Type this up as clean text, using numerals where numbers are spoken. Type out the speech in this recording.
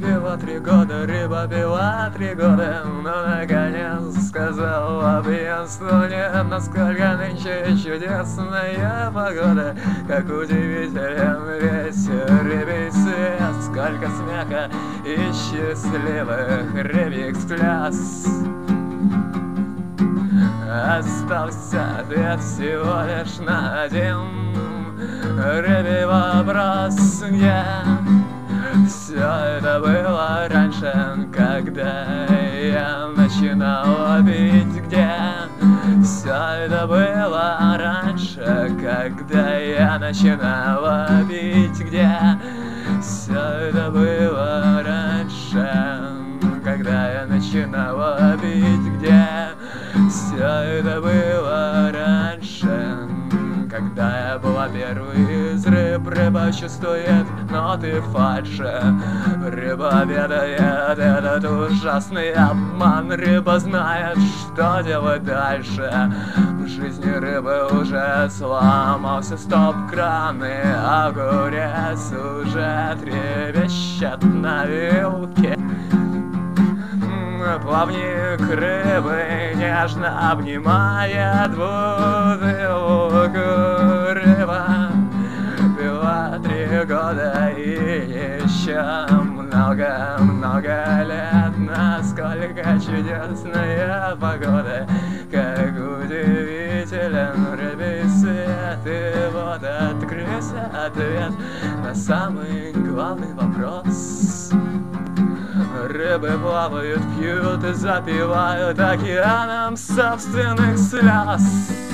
пила 3 года, рыба пила 3 года, но наконец сказала пьянству нет. Насколько нынче чудесная погода, как удивителен ветер, рябей свет, сколько смеха и счастливых рябьих слез. Остался ответ всего лишь на один рябий вопрос, где все это было раньше, когда я начинала пить, где все это было раньше, когда я начинала пить, где все это было раньше, когда я начинала пить, где все это было раньше, когда я была первый из рыб. Рыба чувствует ноты фальши, рыба ведает этот ужасный обман, рыба знает, что делать дальше. В жизни рыбы уже сломался стоп-кран, и огурец уже трепещет на вилке. Плавник рыбы нежно обнимает бутылку. Рыба пила 3 года и еще много-много лет. Насколько чудесная погода, как удивителен рябий свет. И вот открылся ответ на самый главный вопрос. Рыбы плавают, пьют и запивают океаном собственных слез.